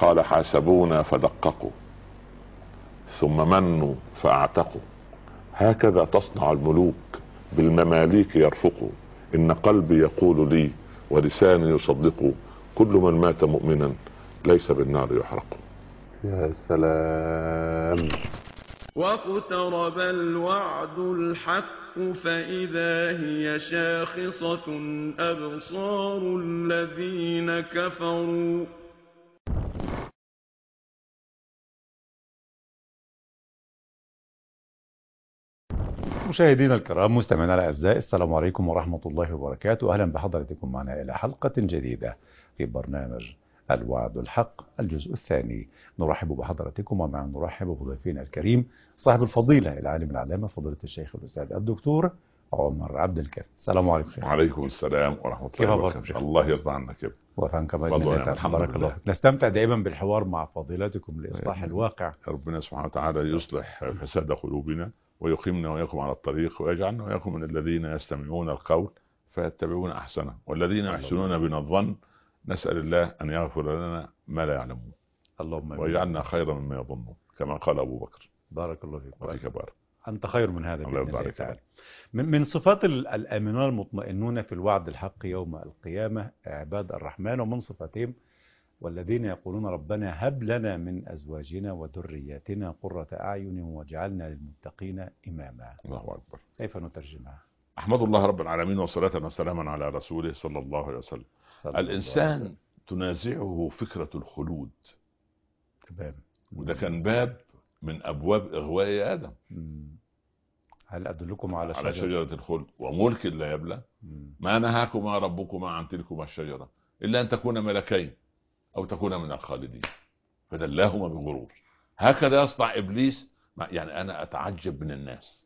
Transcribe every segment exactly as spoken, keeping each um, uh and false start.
قال حاسبونا فدققوا ثم منوا فاعتقوا، هكذا تصنع الملوك بالمماليك يرفقوا، ان قلبي يقول لي ولساني يصدق، كل من مات مؤمنا ليس بالنار يحرق. يا سلام. واقترب الوعد الحق فإذا هي شاخصة أبصار الذين كفروا. مشاهدينا الكرام، مستمعينا الاعزاء، السلام عليكم ورحمه الله وبركاته. اهلا بحضراتكم معنا الى حلقه جديده في برنامج الوعد الحق الجزء الثاني. نرحب بحضراتكم ومع نرحب بضيفنا الكريم صاحب الفضيله العالم العلامه فضيله الشيخ الاستاذ الدكتور عمر عبد الكافي. السلام عليكم. وعليكم السلام ورحمه الله وبركاته. الله يرضى عنك يا وفانك بارك الله. نستمتع دائما بالحوار مع فضيلتكم لاصلاح الواقع. ربنا سبحانه وتعالى يصلح فساد قلوبنا ويقيمنا ويقوم على الطريق ويجعلنا ويقوم من الذين يستمعون القول فيتبعون احسنه والذين يحسنون بنا الظن. نسأل الله ان يغفر لنا ما لا يعلمون، اللهم ويجعلنا خيرا مما يظنون، كما قال ابو بكر. بارك الله فيك. وفيك بارك. انت خير من هذا. الله يبارك تعالى. من من صفات الامنون المطمئنون في الوعد الحق يوم القيامه عباد الرحمن، ومن صفاتهم والذين يقولون ربنا هب لنا من أزواجنا وذرياتنا قرة أعين واجعلنا للمتقين إماما. الله أكبر. كيف نترجمها؟ أحمد الله رب العالمين وصلاة وسلاما على رسوله صلى الله عليه وسلم. الإنسان تنازعه فكرة الخلود. تمام. وده كان باب من أبواب إغواء آدم. مم. هل أدلكم على على شجرة, شجرة الخلد وملك لا يبلى؟ مم. ما نهاكما ربكما عن تلكما الشجرة إلا أن تكون ملكين أو تكون من الخالدين فدلاهما بغرور. هكذا يصنع إبليس. يعني أنا أتعجب من الناس.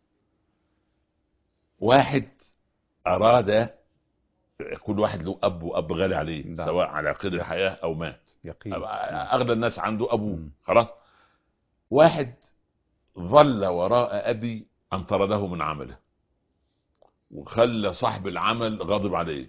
واحد أراد، كل واحد له أب وأب غالي عليه لا. سواء على قيد الحياة أو مات يقين. أغلى الناس عنده أبوه. م. خلاص. واحد ظل وراء أبي أن طرده من عمله وخلى صاحب العمل غضب عليه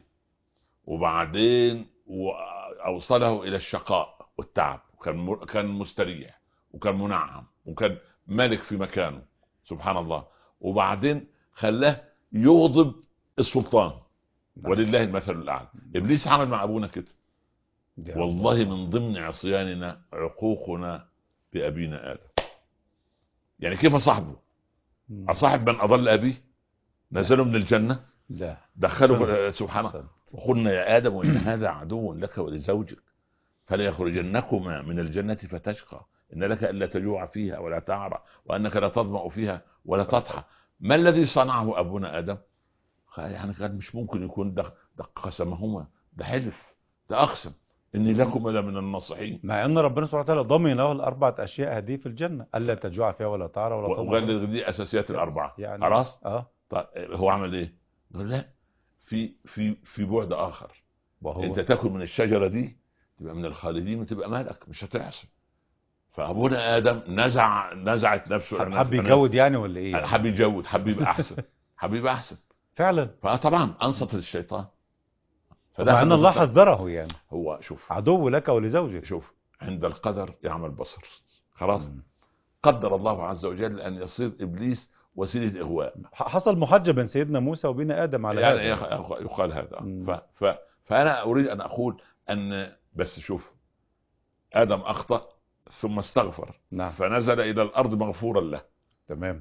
وبعدين وأوصله إلى الشقاء والتعب، وكان كان مستريح وكان منعم وكان ملك في مكانه سبحان الله، وبعدين خلاه يغضب السلطان. ولله المثل الأعلى. إبليس عمل مع أبونا كده. والله من ضمن عصياننا عقوقنا بأبينا آدم. يعني كيف صاحبه؟ أصاحب من أضل أبيه؟ نزله من الجنة؟ لا، دخله سبحان الله. وقلنا يا آدم إن هذا عدو لك ولزوجك فلا يخرجنكما من الجنة فتشقى، إن لك ألا تجوع فيها ولا تعرى وأنك لا تظمأ فيها ولا تضحى. ما الذي صنعه أبونا آدم؟ يعني كان مش ممكن يكون ده, ده قسمهما، ده حلف، ده أقسم إني لكم لمن الناصحين، مع أن ربنا سبحانه وتعالى ضمن له الأربعة أشياء هذه في الجنة، ألا تجوع فيها ولا تعرى ولا تضحى. وقال دي أساسيات الأربعة يعني. خلاص. آه. طيب هو عمل إيه؟ قال لا، في في في بعد آخر، وهو انت تاكل من الشجرة دي تبقى من الخالدين وتبقى مالك مش هتحصل. فابونا ادم نزع نزعت نفسه. حب يجود يعني ولا ايه؟ حب يجود، حب يبقى احسن، حب يبقى احسن فعلا. فطبعا انصت للشيطان. مع ان الله حذره يعني. هو شوف، عدو لك ولزوجك. شوف، عند القدر يعمل بصر. خلاص. م. قدر الله عز وجل ان يصير ابليس وسيله اغواء. حصل محاجة بين سيدنا موسى وبين ادم على يعني هذا. يقال هذا. ف... ف... فانا اريد ان اقول ان بس شوف، ادم اخطأ ثم استغفر. نعم. فنزل الى الارض مغفورا له. تمام.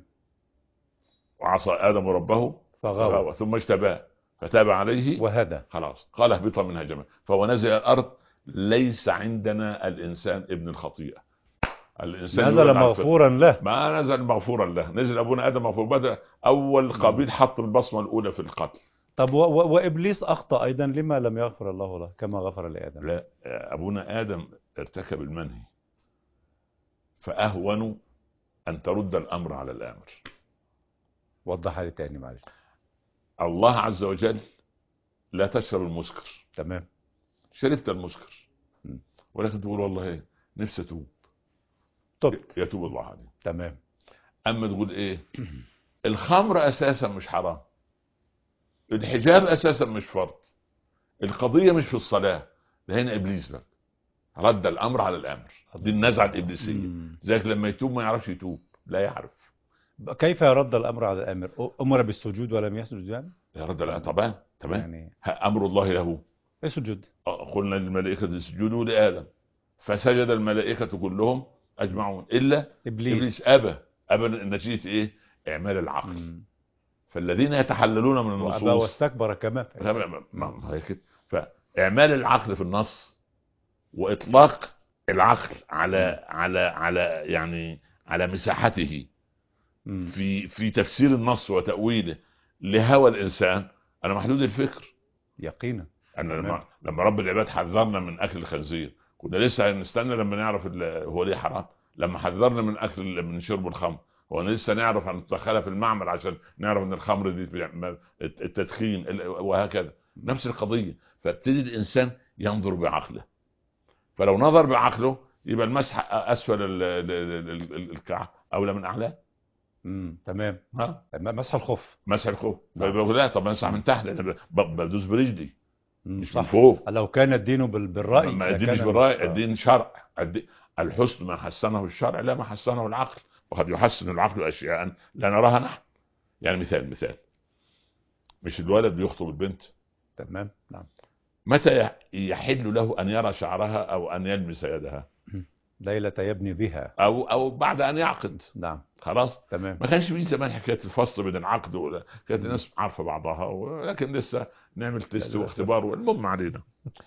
وعصى ادم ربه فغوى ثم اجتباه فتاب عليه وهدى. خلاص. قال اهبطا منها جميعا. فهو نزل الى الارض. ليس عندنا الانسان ابن الخطيئة. الانسان نزل مغفورا له. ما نزل مغفورا له، نزل ابونا ادم مغفور. بدا اول قابيل حط البصمه الاولى في القتل. طب و... و... وابليس اخطا ايضا، لما لم يغفر الله له كما غفر لادم؟ لا، ابونا ادم ارتكب المنهي، فاهون ان ترد الامر على الامر. وضحها لي تاني معلش. الله عز وجل لا تشرب المسكر. تمام. شربت المسكر ولكن تقول والله ايه، نفسي اتوب. تبت. يتوب الله عليه. تمام. اما تقول ايه، الخمر اساسا مش حرام، الحجاب اساسا مش فرض، القضية مش في الصلاة، ده هنا ابليس بقى. رد الامر على الامر، دي النزعه الابليسيه. ذلك لما يتوب ما يعرفش يتوب، لا يعرف. كيف يرد الامر على الامر؟ امر بالسجود ولم يسجد يعني؟ يرد الامر طبعا تمام يعني امر الله له اسجد. قلنا للملائكه اسجدوا لادم فسجد الملائكه كلهم اجمعون الا ابليس, إبليس ابى ابى نتيجه ايه؟ اعمال العقل. مم. فالذين يتحللون من النصوص وابى واستكبر كمان. ما هي كده. فاعمال العقل في النص واطلاق العقل على مم. على على يعني على مساحته مم. في في تفسير النص وتاويله لهوى الانسان. انا محدود الفكر يقينا. أنا لما, لما رب العباد حذرنا من اكل الخنزير كنا لسه هنستنى لما نعرف هو ليه حرام. لما حذرنا من اكل من شرب الخمر هو لسه نعرف ان ندخلها في المعمل عشان نعرف ان الخمر دي التدخين وهكذا. نفس القضيه. فابتدي الانسان ينظر بعقله. فلو نظر بعقله يبقى المسح اسفل الكعب اولى من اعلاه. امم تمام. ها مسح الخف. مسح الخف. فيقول لا طب مسح من تحت لان بدوس برجلي مش من صح. فوق. لو كان الدين بالراي ما الدين مش بالراي، الدين شرع. الحسن ما حسنه الشرع لا ما حسنه العقل، وقد يحسن العقل اشياء لا نراها نحن. يعني مثال مثال مش الولد بيخطب البنت تمام. نعم. متى يحل له ان يرى شعرها او ان يلمس يدها؟ ليلة يبني بها او او بعد ان يعقد. نعم. خلاص تمام. ما كانش في زمان حكايه الفصل بين العقد ولا كانت الناس عارفه بعضها، ولكن لسه نعمل تيست واختبار والمهم علينا.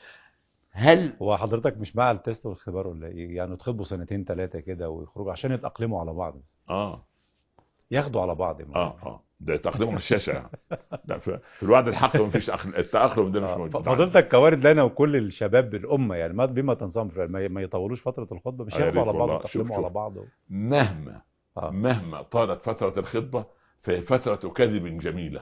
هل هو حضرتك مش مع التيست والاختبار ولا ايه؟ يعني تخطبوا سنتين ثلاثه كده ويخرجوا عشان يتاقلموا على بعض. اه ياخدوا على بعض. اه اه ده تأقلموا على الشاشه يعني. لا في الوعد الحق ما فيش التأقلم ده مش موجود. فضلتك كوارد لنا وكل الشباب الامه يعني ما بما تنظم ما يطولوش فتره الخطبه، مش ياخدوا على بعض ويتاقلموا على بعض. مهما آه. مهما طالت فتره الخطبه فهي فتره كذب جميله.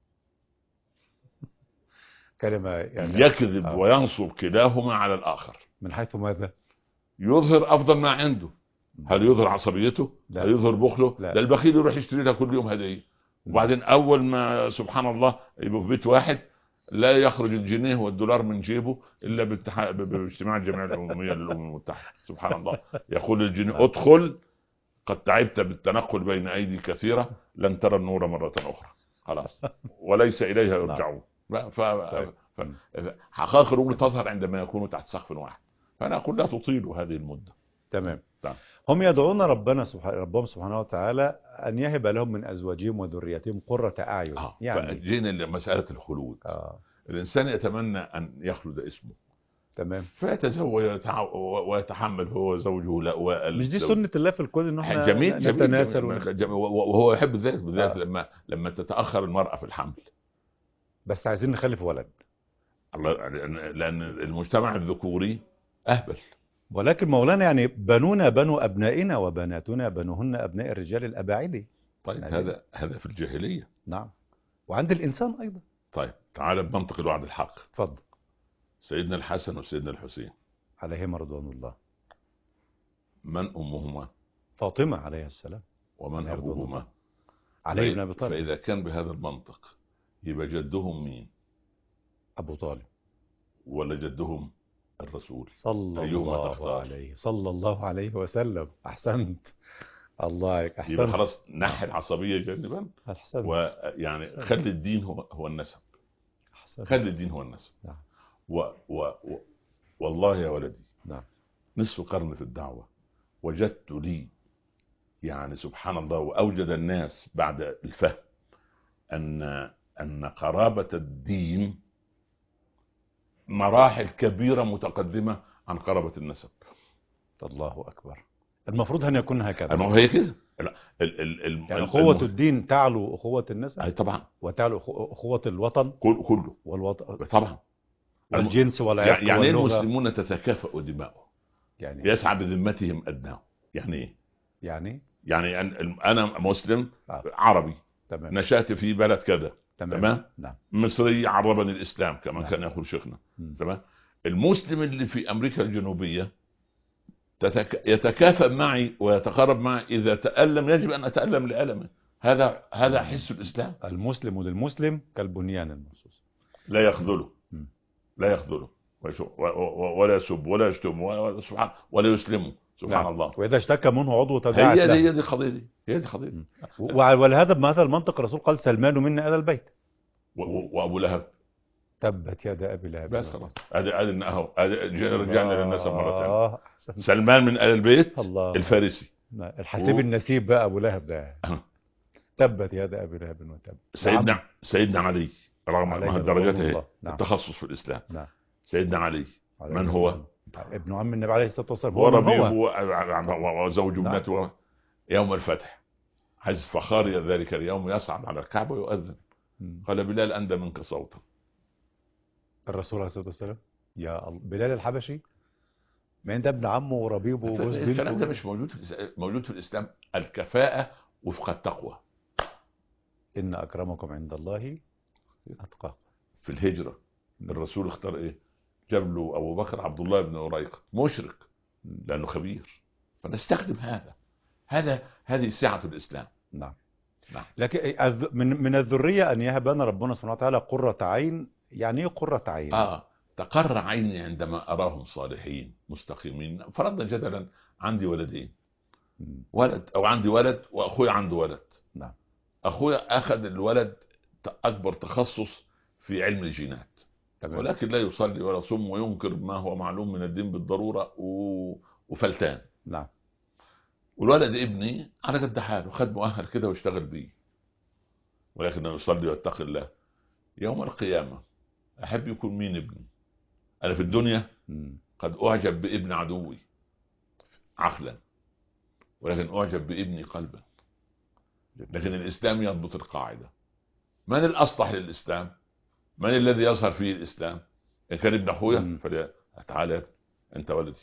كلمه يعني يكذب آه. وينصب كلاهما على الاخر. من حيث ماذا؟ يظهر افضل ما عنده. هل يظهر عصبيته؟ لا. هل يظهر بخله؟ لا. ده البخيل يروح يشتري لها كل يوم هديه، وبعدين اول ما سبحان الله يبقى في بيت واحد لا يخرج الجنيه والدولار من جيبه الا باجتماع الجمعيه العموميه للامم المتحده. سبحان الله. يقول الجنيه ادخل قد تعبت بالتنقل بين ايدي كثيره لن ترى النور مره اخرى. خلاص وليس اليها يرجعون. ف حقائق الامور تظهر عندما يكونوا تحت سقف واحد. فانا اقول لا تطيلوا هذه المده. تمام. هم يدعون ربنا سبحانه ربهم سبحانه وتعالى ان يهب لهم من ازواجهم وذرياتهم قرة اعين. آه. يعني جينا لمساله الخلود. آه. الانسان يتمنى ان يخلد اسمه. تمام. فيتزوج ويتحمل هو زوجه لا مش دي سنه الله في الكون ان احنا جميل نتناسل جميل, جميل, جميل وهو يحب ذلك بالذات آه. لما لما تتاخر المراه في الحمل. بس عايزين نخلف ولد. الله لان المجتمع الذكوري اهبل. ولكن مولانا يعني بنونا بنو ابنائنا وبناتنا بنوهن ابناء الرجال الاباعدة. طيب هذا هذا في الجاهليه. نعم. وعند الانسان ايضا. طيب تعال بمنطق الوعد الحق. اتفضل. سيدنا الحسن وسيدنا الحسين عليهما رضوان الله. من امهما؟ فاطمه عليه السلام. ومن ابوهما؟ علي بن ابي طالب. فاذا كان بهذا المنطق يبقى جدهم مين؟ ابو طالب. ولا جدهم الرسول صلى الله عليه صلى الله عليه وسلم. احسنت. الله عليك. احسنت. يبقى خلاص نحي العصبيه جانبا. احسنت. ويعني خلي الدين هو هو النسب. احسنت. خلي الدين هو النسب. نعم. و و و والله يا ولدي. نعم. نصف قرن في الدعوه وجدت لي يعني سبحان الله واوجد الناس بعد الفهم ان ان قرابه الدين مراحل كبيرة متقدمة عن قرابة النسب. الله أكبر. المفروض أن يكون هكذا. ما هو هي كده. ال ال ال يعني أخوة المه... الدين تعلو أخوة النسب. أي طبعا. وتعلو أخوة الوطن. كل كله. والوطن. طبعا. والجنس والعرق يعني ايه المسلمون تتكافئ دماؤهم؟ يعني يسعى بذمتهم أدناهم. يعني ايه؟ يعني يعني أنا مسلم آه. عربي. تمام. نشأت في بلد كذا. تمام. تمام. نعم. مصري عربني الإسلام كما نعم. كان يقول شيخنا. تمام. المسلم اللي في أمريكا الجنوبية تتك... يتكافئ معي ويتقرب معي إذا تألم يجب أن أتألم لألمه. هذا هذا حس الإسلام. المسلم للمسلم كالبنيان المرصوص. لا يخذله. لا يخذله. ولا يسب ولا يشتم ولا سبحان ولا يسلم سبحان نعم. الله. واذا اشتكى منه عضو تداعت هي له. دي هي دي القضيه دي هي دي القضيه دي. ولهذا بهذا المنطق الرسول قال سلمان منا آل البيت. وابو لهب تبت يد ابي لهب. بس خلاص ادي ادي اهو رجعنا للنسب مره ثانيه. آه. سلمان من آل البيت الله. الفارسي الحسيب و... النسيب بقى ابو لهب ده. تبت يد ابي لهب وتب. سيدنا نعم. سيدنا علي رغم ما درجته نعم. التخصص في الاسلام. نعم. سيدنا علي من هو؟ ابن عم النبي عليه الصلاه والسلام. هو ربيعه وزوج ابنته. نعم. يوم الفتح حيث فخار ذلك اليوم يصعد على الكعبه ويؤذن. قال بلال أندى منك صوتا. الرسول عليه الصلاه والسلام يا بلال الحبشي ما انت ابن عمه وربيبه وجوز بنته. الكلام ده مش موجود في موجود في الاسلام. الكفاءه وفق التقوى. ان اكرمكم عند الله اتقاكم. في الهجره الرسول اختار ايه؟ جاب له ابو بكر عبد الله بن أريقط مشرك لانه خبير. فنستخدم هذا هذا هذه سعه الاسلام. نعم. نعم. لكن من من الذريه ان يهب لنا ربنا سبحانه وتعالى قرة عين. يعني ايه قرة عين؟ اه تقر عيني عندما اراهم صالحين مستقيمين. فرضنا جدلا عندي ولدين، ولد او عندي ولد واخوي عنده ولد. نعم. اخويا اخذ الولد اكبر تخصص في علم الجينات. تمام. ولكن لا يصلي ولا يصوم وينكر ما هو معلوم من الدين بالضروره و... وفلتان. نعم. والولد ابني على قد حاله خد مؤهل كده واشتغل بيه، ولكنه يصلي ويتقي الله. يوم القيامه احب يكون مين ابني؟ انا في الدنيا قد اعجب بابن عدوي عقلا، ولكن اعجب بابني قلبا. لكن الاسلام يضبط القاعده. من الاصلح للاسلام؟ من الذي يظهر فيه الاسلام؟ ان كان ابن اخويا فتعالى انت ولدي.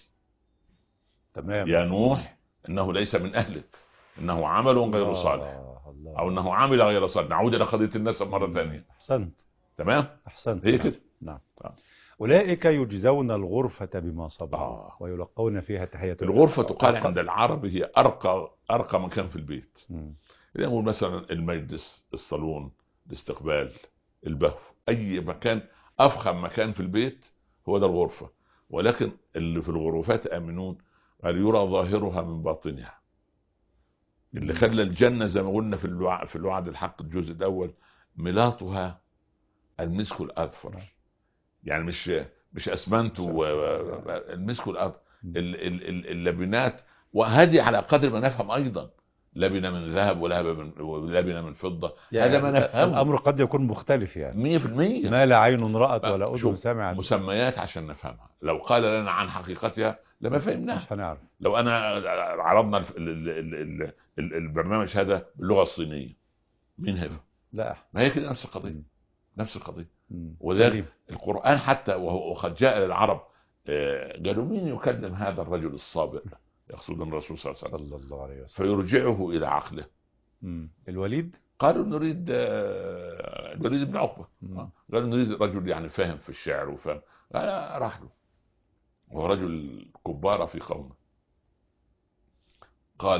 تمام. يا نوح انه ليس من اهلك، انه عمل غير صالح، الله. او انه عمل غير صالح. نعود الى قضيه النسب مره ثانيه. احسنت. تمام. احسنت. هي كده. نعم. آه. اولئك يجزون الغرفه بما صبروا آه. ويلقون فيها تحيه. الغرفه تقال عند العرب هي ارقى ارقى مكان في البيت. نقول مثلا المجلس، الصالون، الاستقبال، البهو، اي مكان افخم مكان في البيت هو ده الغرفه. ولكن اللي في الغرفات امنون قال يرى ظاهرها من باطنها. اللي خلى الجنه زي ما قلنا في الوعد في الوعد الحق الجزء الاول ملاطها المسك الاظفر. يعني مش مش اسمنت والمسك الاظفر. اللبنات، وهذه على قدر ما نفهم ايضا لبنه من ذهب ولبنه من فضه. يعني هذا ما نفهم. الامر قد يكون مختلف يعني مية في المية. ما لا عين رأت ولا اذن سمعت. مسميات عشان نفهمها. لو قال لنا عن حقيقتها لما فهمناها. مش هنعرف. لو انا عرضنا البرنامج هذا باللغه الصينيه مين هيفهم؟ لا. ما هي كده نفس القضيه. نفس القضيه. وذلك القرآن حتى وقد جاء للعرب قالوا مين يكلم هذا الرجل الصابر؟ يقصدون الرسول صلى الله عليه وسلم. فيرجعه إلى عقله. مم. الوليد؟ قالوا نريد الوليد بن عقبة. قالوا نريد رجل يعني فاهم في الشعر وفاهم. قال راح له وهو رجل كبار في قومه. قال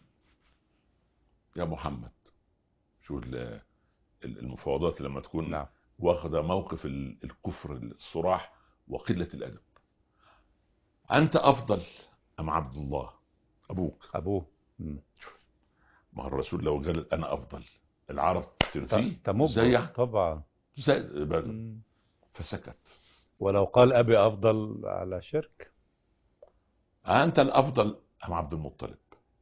يا محمد، شو المفاوضات لما تكون نعم. واخذ موقف الكفر الصراح وقلة الأدب. أنت أفضل أم عبد الله أبوك؟ أبوه. ما الرسول لو قال أنا أفضل العرب تنفيه زي طبعا زي فسكت. ولو قال أبي أفضل على شرك. أنت الأفضل أم عبد المطلب؟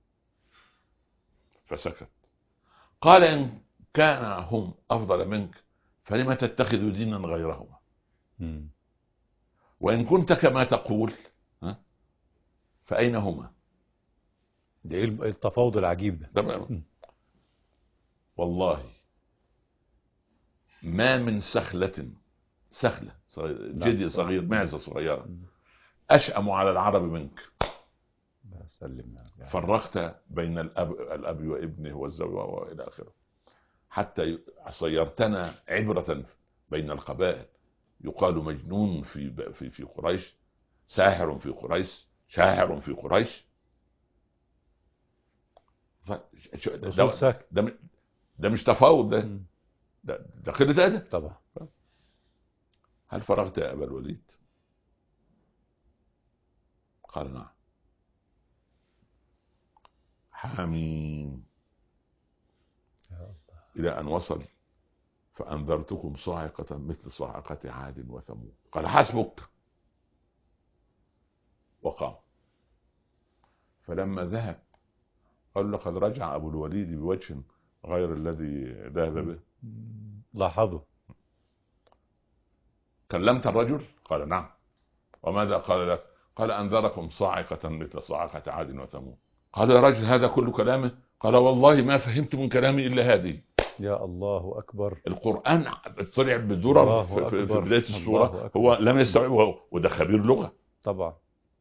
فسكت. قال إن كان هم أفضل منك فلما تتخذ دينا غيرهما؟ مم. وإن كنت كما تقول فأين هما؟ ده ايه التفاوض العجيب ده؟ والله ما من سخلة سخلة جدي صغير معزة صغيرة أشأم على العرب منك. فرقت بين الأب, الأب وابنه والزوج وإلى آخره، حتى صيرتنا عبرة بين القبائل. يقال مجنون في في في قريش، ساحر في قريش، شاعر في قريش. ده, ده, ده مش تفاوض، ده ده, ده قلة أدب طبعا. هل فرغت يا أبا الوليد؟ قال نعم. حميم إلى أن وصل فأنذرتكم صاعقة مثل صاعقة عاد وثمود. قال حسبك، وقام. فلما ذهب قال لقد رجع أبو الوليد بوجه غير الذي ذهب به. لاحظوا. كلمت الرجل؟ قال نعم. وماذا قال لك؟ قال أنذركم صاعقة مثل صاعقة عاد وثمود. قال يا رجل هذا كل كلامه؟ قال والله ما فهمت من كلامي إلا هذه. يا الله أكبر. القرآن طلع بدرر في, في, في بداية السورة، هو لم يستوعبه وده خبير لغة طبعا.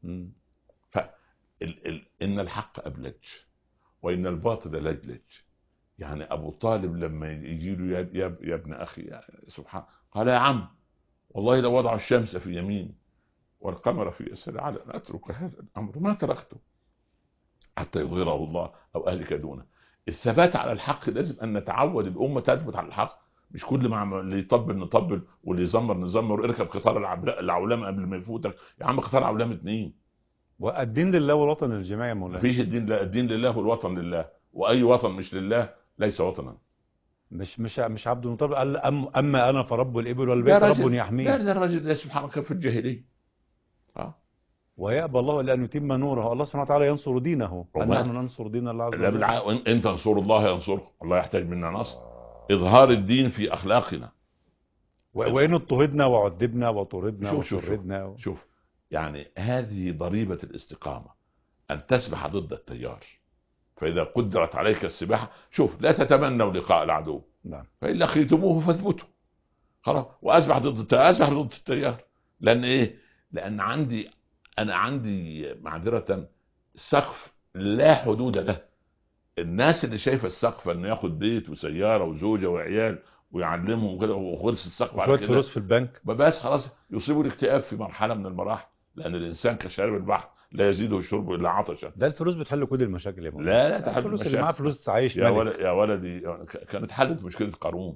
ف ال ال إن الحق أبلج وإن الباطل لجلج. يعني أبو طالب لما يجي له يا, يا, يا ابن أخي يا سبحان، قال يا عم والله لو وضع الشمس في يمين والقمر في يسار على أن أترك هذا الأمر ما تركته حتى يظهره الله أو أهلك دونه. الثبات على الحق لازم أن نتعود الأمة تثبت على الحق، مش كل ما اللي يطبل نطبل واللي يزمر نزمر. اركب قطار العولمة قبل ما يفوتك يا عم، قطار عولمة اتنين. والدين لله والوطن للجميع يا مولانا. مفيش الدين لا، الدين لله والوطن لله، وأي وطن مش لله ليس وطنا. مش مش مش عبد المطلب قال أم أما أنا فرب الإبل والبيت رب يحميه. لا ده الرجل ده سبحانه كان في الجاهلية. اه ويأبى الله إلا أن يتم نوره. الله سبحانه وتعالى ينصر دينه، نحن ننصر دين الله عز وجل. بالع... انت تنصر الله ينصرك، الله يحتاج منا نصر. آه. إظهار الدين في أخلاقنا. و... وإن اضطهدنا وعذبنا وطردنا شوف وشردنا شوف, و... شوف يعني هذه ضريبة الاستقامة، أن تسبح ضد التيار. فإذا قدرت عليك السباحة، شوف لا تتمنوا لقاء العدو. نعم. فإن لقيتموه فاثبتوا خلاص، وأسبح ضد التيار، أسبح ضد التيار. لأن إيه؟ لأن عندي أنا عندي معذرة سقف لا حدود له. الناس اللي شايفة السقف إنه ياخد بيت وسيارة وزوجة وعيال ويعلمهم وكده وخلص السقف على كده، فلوس في البنك، بس خلاص يصيبوا الاكتئاب في مرحلة من المراحل. لأن الإنسان كشارب البحر لا يزيده الشرب إلا عطشا. ده الفلوس بتحل كل المشاكل يا مولانا. لا لا تحل الفلوس المشاكل. اللي معاه فلوس عايش يا ملك. ولد يا ولدي كانت حلت مشكلة قارون.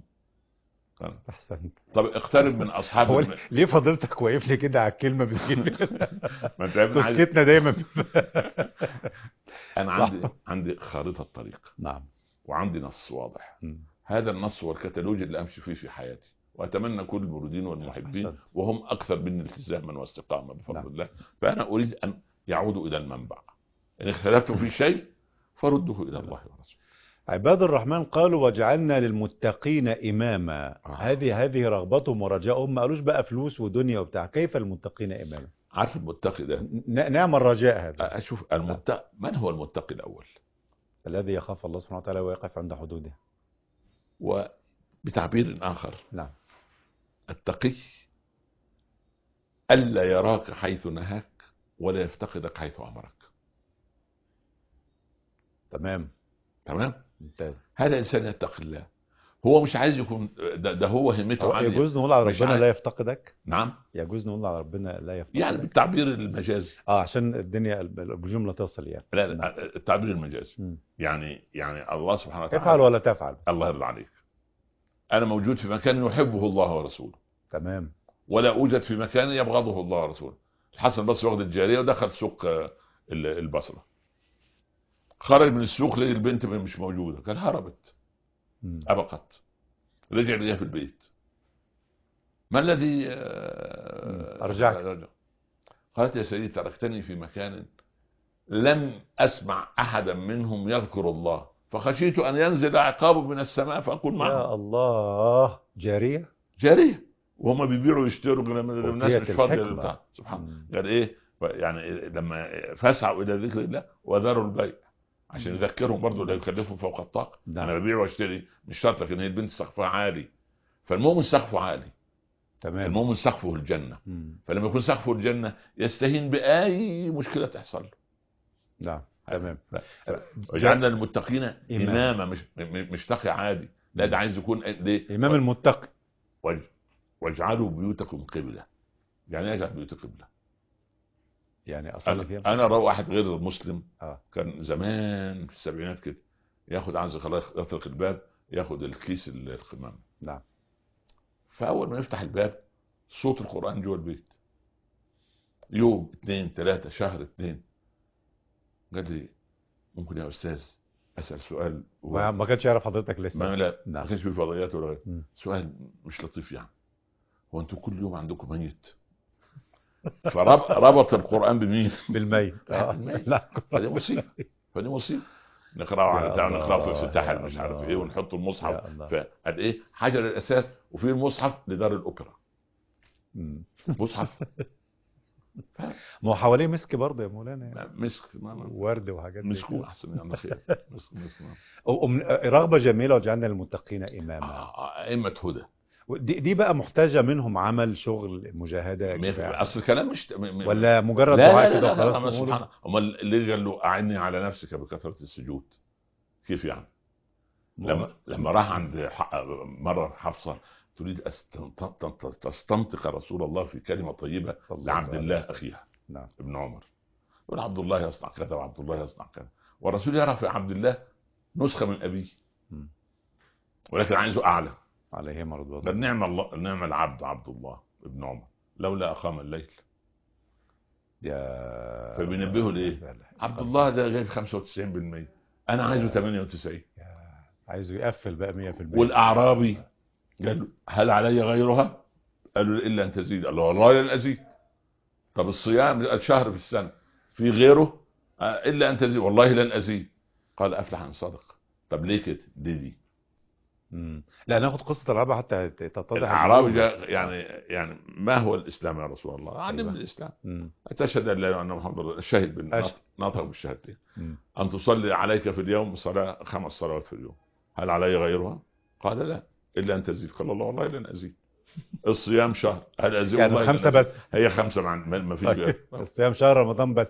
احسنت. طب اقترب من اصحاب الم... ليه فضلتك واقف لي كده على الكلمه بتجيب ما انت تسكتنا دايما. انا عندي عندي خارطه طريق. نعم. وعندي نص واضح. م. هذا النص هو الكتالوج اللي امشي فيه في حياتي، واتمنى كل المريدين والمحبين أحسنت. وهم اكثر مني التزاما واستقامه بفضل نعم. الله. فانا اريد ان يعودوا الى المنبع. ان اختلفتم في شيء فردوه الى الله ورسوله. عباد الرحمن قالوا وجعلنا للمتقين إماما. آه. هذه هذه رغبتهم ورجاؤهم، ما قالوش بقى فلوس ودنيا وبتاع. كيف المتقين إماما؟ عارف المتقي ده نعم الرجاء هذا. أشوف المتقي. من هو المتقي الأول؟ الذي يخاف الله سبحانه وتعالى ويقف عند حدوده. وبتعبير آخر نعم، التقي ألا يراك حيث نهاك ولا يفتقدك حيث أمرك. تمام تمام ممتاز. هذا إنسان يتقي الله، هو مش عايز يكون ده, ده هو همته عالية. يجوز نقول على ربنا لا يفتقدك؟ نعم يجوز نقول على ربنا لا يفتقدك يعني بالتعبير المجازي. اه عشان الدنيا الجملة تصل يعني. لا لا التعبير المجازي م. يعني يعني الله سبحانه وتعالى افعل ولا تفعل. الله يرضى عليك، أنا موجود في مكان يحبه الله ورسوله. تمام. ولا أوجد في مكان يبغضه الله ورسوله. الحسن البصري واخد الجارية ودخل سوق البصرة، خرج من السوق لقى البنت مش موجودة، كان هربت م. أبقت، رجع ليها في البيت. ما الذي أرجعك؟ أرجع. قالت يا سيدي تركتني في مكان لم أسمع أحدا منهم يذكر الله فخشيت أن ينزل عقابه من السماء فأكون معه. يا الله. جارية جارية وهم بيبيعوا ويشتروا الناس مش فاضية. سبحان قال إيه يعني لما فسعوا إلى ذكر الله وذروا البيع عشان يذكرهم برضو لا يكلفهم فوق الطاقة. نعم. أنا ببيع واشتري مش شرط لكن هي البنت سقفها عالي، فالمؤمن سقفه عالي. تمام. المؤمن سقفه الجنة. مم. فلما يكون سقفه الجنة يستهين بأي مشكلة تحصل له. نعم تمام. وجعلنا المتقين إماما، مش مش تقي عادي، لا ده عايز يكون ليه إمام المتقي. واجعلوا بيوتكم قبلة. يعني اجعل بيوتك قبلة يعني أصلي فيها. أنا رأى واحد غير المسلم آه. كان زمان في السبعينات كده ياخد عايز خلاص يطرق الباب ياخد الكيس القمامة. نعم. فأول ما يفتح الباب صوت القرآن جوه البيت. يوم اثنين ثلاثة شهر اثنين، قال لي ممكن يا استاذ اسال سؤال؟ ما كانش يعرف حضرتك لسه. ما لا نعم. ما كانش في فضائيات ولا غير. سؤال مش لطيف يعني، هو انتوا كل يوم عندكم ميت؟ فربط القرآن بمين؟ بالميت. لا فدي مصيبة، فدي مصيبة. نقرأه على بتاع نقرأه في افتتاح مش عارف ايه، ونحط المصحف فقال ايه حجر الاساس، وفي المصحف لدار الاوبرا مصحف. ما هو حواليه مسك برضه يا مولانا يعني. مسك ورد وحاجات مسكوا احسن يعني خير. مسك مسك رغبة جميلة وجعلنا للمتقين اماما، ائمة هدى. دي, دي بقى محتاجة منهم عمل شغل مجاهدة. اصل الكلام مش ولا مجرد دعاء كده وخلاص؟ لا سبحان الله. اللي قال له اعني على نفسك بكثرة السجود، كيف يعني؟ لما لما راح عند مرة حفصة تريد تستنطق رسول الله في كلمة طيبة لعبد الله أخيها. نعم. ابن عمر يقول عبد الله يصنع كذا وعبد الله يصنع كذا، والرسول يرى في عبد الله نسخة من أبيه ولكن عايزه أعلى عليه مرضى الله. نعم الله نعم العبد عبد الله ابن عمر لولا أقام الليل. يا فبينبهه لإيه؟ عبد الله ده جايب خمسة وتسعين بالمية، أنا عايزه ثمانية وتسعين، عايزه يقفل بقى مية في المية. والأعرابي قال له هل علي غيرها؟ قالوا إلا أن تزيد. قال له والله لن أزيد. طب الصيام الشهر في السنة في غيره؟ إلا أن تزيد. والله لن أزيد. قال أفلح إن صدق. طب ليه كده؟ ليه دي؟ امم لا ناخد قصة الأعرابي حتى تتضح. الأعرابي يعني يعني ما هو الإسلام يا رسول الله؟ علم الإسلام. أتشهد أن لا إله إلا الله محمد رسول الله، الشاهد بالنطق بالشهادتين، أن تصلي عليك في اليوم صلاة خمس صلوات في اليوم، هل علي غيرها؟ قال لا إلا أن تزيد. قال الله والله لن أزيد. الصيام شهر، هل أزيد؟ يعني والله خمسة بس. هي خمسة مع ما فيش غير. الصيام شهر رمضان بس.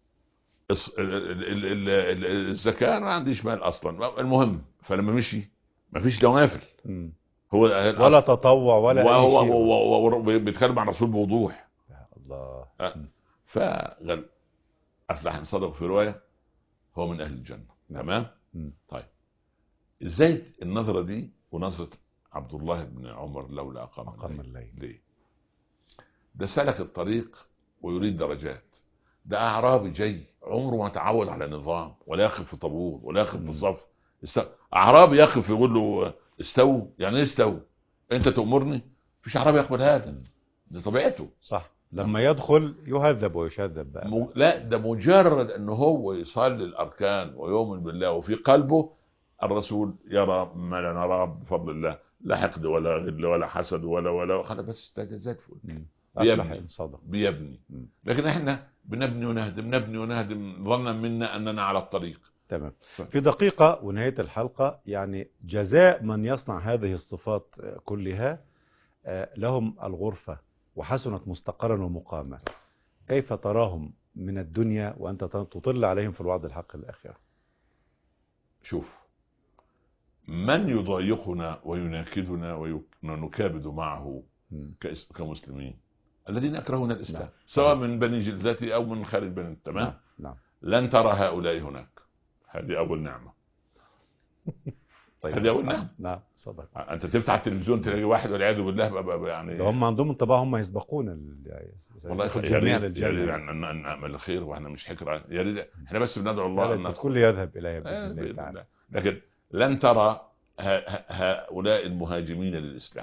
الزكاة ما عنديش مال أصلا. المهم فلما مشي ما فيش نوافل، هو ولا تطوع ولا وهو أي شيء. وهو بيتكلم مع الرسول بوضوح. يا الله. فقال أفلح إن صدق في رواية هو من أهل الجنة. تمام. طيب ازاي النظرة دي ونظرة عبد الله بن عمر لولا أقام الليل؟ ليه؟ ده سلك الطريق ويريد درجات. ده أعرابي جاي عمره ما تعود على نظام، ولا يقف في طابور ولا يقف في صف. أعرابي يقف يقول له استووا، يعني ايه استووا؟ انت تأمرني؟ مفيش أعرابي يقبل هذا، دي طبيعته. صح. لما يدخل يهذب ويشذب بقى. م... لا ده مجرد انه هو يصلي الاركان ويؤمن بالله وفي قلبه الرسول يرى ما لا نراه بفضل الله، لا حقد ولا غل ولا حسد ولا ولا خلاص بس استجازات بيبني بيبني. لكن احنا بنبني ونهدم نبني ونهدم ظنا منا اننا على الطريق. تمام. في دقيقة ونهاية الحلقة، يعني جزاء من يصنع هذه الصفات كلها لهم الغرفة وحسنت مستقرا ومقاما، كيف تراهم من الدنيا وأنت تطل عليهم في الوعد الحق الآخرة؟ شوف، من يضايقنا ويناكدنا ونكابد معه كمسلمين الذين أكرهون الإسلام. نعم. سواء من بني جلدتي أو من خارج بني. تمام. نعم. نعم. لن ترى هؤلاء هناك. هذه أول نعمة. طيب. هذه أول نعمة. نعم صدق. أنت تفتح التلفزيون تلاقي واحد والعياذ بالله بقى بقى يعني هم عندهم انطباع هم يسبقون والله الجميع للجنة. يعني أن نعمل الخير وإحنا مش حكرة يا ريت إحنا بس بندعو الله أن الكل يذهب إليه بإذن آه الله تعالى. لكن لن ترى هؤلاء المهاجمين للإسلام،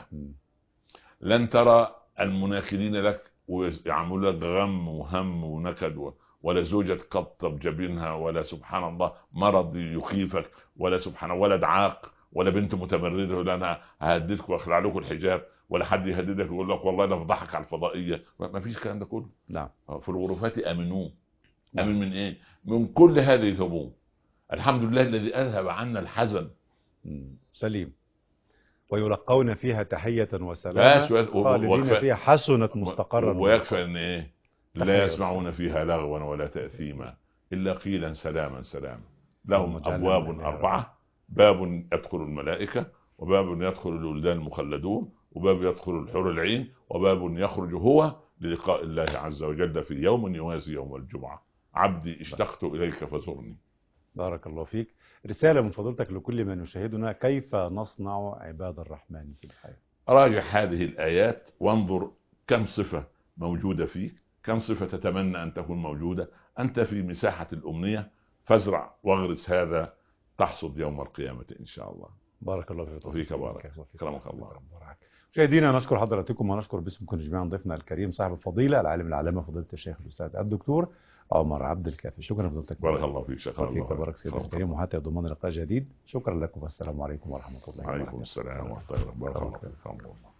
لن ترى المناكدين لك ويعملوا لك غم وهم ونكد، ولا زوجة قطب جبينها، ولا سبحان الله مرض يخيفك، ولا سبحان الله ولد عاق، ولا بنت متمردة ولا أنا ههددك واخلع لكم الحجاب، ولا حد يهددك ويقول لك والله أنا فضحك على الفضائية. ما فيش الكلام ده كله. نعم. في الغرفات أمنون. أمن من إيه؟ من كل هذه الهموم. الحمد لله الذي أذهب عنا الحزن. سليم. ويلقون فيها تحية وسلامة خالدين فيها حسنت مستقرا. ويكفى ان ايه؟ لا يسمعون فيها لغوا ولا تأثيما الا قيلا سلاما سلاما. لهم ابواب اربعة، باب يدخل الملائكة، وباب يدخل الولدان المخلدون، وباب يدخل الحور العين، وباب يخرج هو للقاء الله عز وجل في يوم يوازي يوم الجمعة. عبدي اشتقت اليك فزرني. بارك الله فيك. رسالة من فضلتك لكل من يشاهدنا، كيف نصنع عباد الرحمن في الحياة؟ راجع هذه الآيات وانظر كم صفة موجودة فيك، كم صفة تتمنى أن تكون موجودة. أنت في مساحة الأمنية، فازرع واغرس هذا تحصد يوم القيامة إن شاء الله. بارك الله فيك وفيك بارك، كرمك الله. مشاهدينا نشكر حضراتكم ونشكر باسمكم جميعا ضيفنا الكريم صاحب الفضيلة العالم العلامة فضيلة الشيخ الأستاذ الدكتور عمر عبد الكافي. شكرا لفضيلتك. بارك الله فيك. شكرا الله فيك. بارك سيدنا الكريم، وحتى ضمان لقاء جديد. شكرا لكم والسلام عليكم ورحمة الله وبركاته. وعليكم السلام ورحمة الله وبركاته.